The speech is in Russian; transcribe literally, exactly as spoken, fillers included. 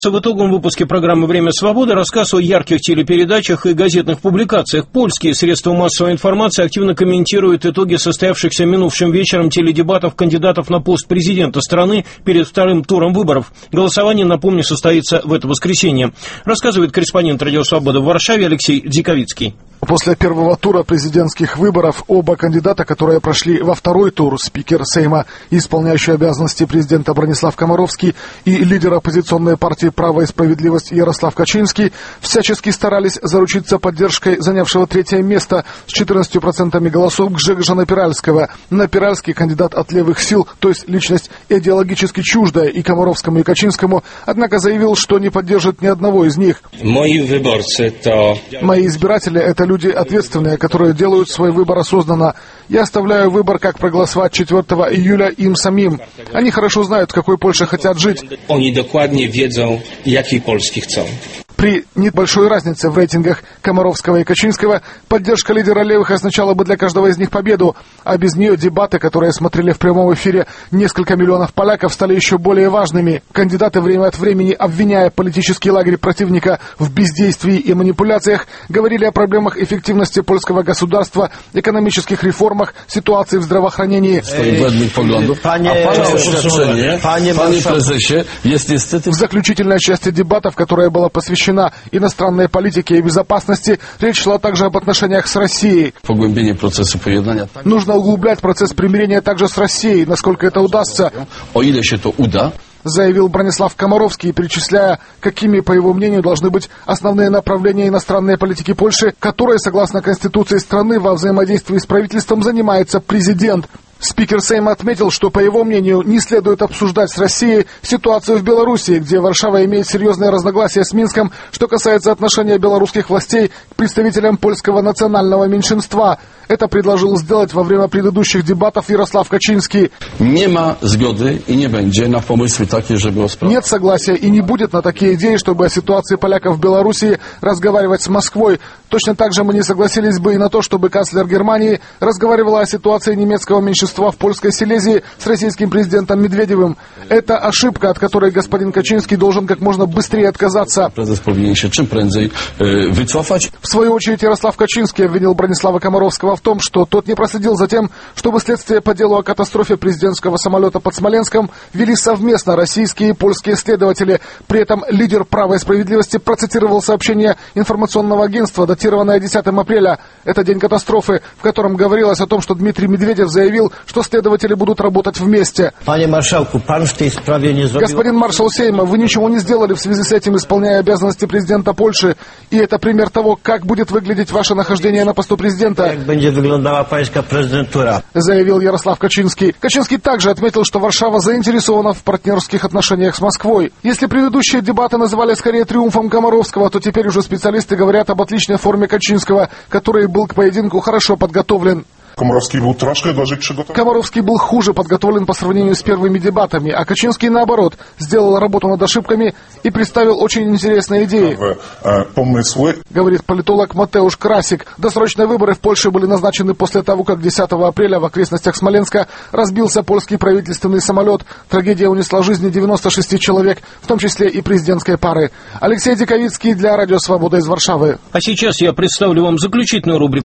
В итоговом выпуске программы «Время свободы» рассказ о ярких телепередачах и газетных публикациях. Польские средства массовой информации активно комментируют итоги состоявшихся минувшим вечером теледебатов кандидатов на пост президента страны перед вторым туром выборов. Голосование, напомню, состоится в это воскресенье. Рассказывает корреспондент «Радио Свобода» в Варшаве Алексей Диковицкий. После первого тура президентских выборов оба кандидата, которые прошли во второй тур, спикер Сейма, исполняющий обязанности президента Бронислав Комаровский, и лидер оппозиционной партии «Право и справедливость» Ярослав Качинский, всячески старались заручиться поддержкой занявшего третье место с четырнадцатью процентами голосов Гжегожа Напиральского. Напиральский, кандидат от левых сил, то есть личность идеологически чуждая и Комаровскому, и Качинскому, однако заявил, что не поддержит ни одного из них. Мои выборцы, то... Мои избиратели — это люди ответственные, которые делают свой выбор осознанно. Я оставляю выбор, как проголосовать четвёртого июля им самим. Они хорошо знают, в какой Польше хотят жить. Они dokładnie wiedzą, jakiej Polski chcą. При небольшой разнице в рейтингах Комаровского и Качинского поддержка лидера левых означала бы для каждого из них победу, а без нее дебаты, которые смотрели в прямом эфире несколько миллионов поляков, стали еще более важными. Кандидаты время от времени, обвиняя политический лагерь противника в бездействии и манипуляциях, говорили о проблемах эффективности польского государства, экономических реформах, ситуации в здравоохранении. В заключительной части дебатов, которая была посвящена иностранной политике и безопасности, речь шла также об отношениях с Россией. Нужно углублять процесс примирения также с Россией, насколько это удастся, заявил Бронислав Комаровский, перечисляя, какими, по его мнению, должны быть основные направления иностранной политики Польши, которой, согласно Конституции страны, во взаимодействии с правительством занимается президент. Спикер Сейма отметил, что, по его мнению, не следует обсуждать с Россией ситуацию в Белоруссии, где Варшава имеет серьезные разногласия с Минском, что касается отношения белорусских властей к представителям польского национального меньшинства. Это предложил сделать во время предыдущих дебатов Ярослав Качинский. Нет согласия и не будет на такие идеи, чтобы о ситуации поляков в Белоруссии разговаривать с Москвой. Точно так же мы не согласились бы и на то, чтобы канцлер Германии разговаривала о ситуации немецкого меньшинства в польской Силезии с российским президентом Медведевым. Это ошибка, от которой господин Качинский должен как можно быстрее отказаться. В свою очередь Ярослав Качинский обвинил Бронислава Комаровского в том, что тот не проследил за тем, чтобы следствие по делу о катастрофе президентского самолета под Смоленском вели совместно российские и польские следователи. При этом лидер «Права и справедливости» процитировал сообщение информационного агентства, датированное десятого апреля. Это день катастрофы, в котором говорилось о том, что Дмитрий Медведев заявил, что следователи будут работать вместе. Господин маршал Сейма, вы ничего не сделали в связи с этим, исполняя обязанности президента Польши. И это пример того, как будет выглядеть ваше нахождение на посту президента, заявил Ярослав Качинский. Качинский также отметил, что Варшава заинтересована в партнерских отношениях с Москвой. Если предыдущие дебаты называли скорее триумфом Комаровского, то теперь уже специалисты говорят об отличной форме Качинского, который был к поединку хорошо подготовлен. Komorowski był troszkę gorzej przygotowany. Комаровский был хуже подготовлен по сравнению с первыми дебатами, а Качинский, наоборот, сделал работу над ошибками и представил очень интересные идеи, говорит политолог Матеуш Красик. Досрочные выборы в Польше были назначены после того, как десятого апреля в окрестностях Смоленска разбился польский правительственный самолет. Трагедия унесла жизни девяноста шести человек, в том числе и президентской пары. Алексей Диковицкий для Радио Свобода из Варшавы. А сейчас я представлю вам заключительную рубрику.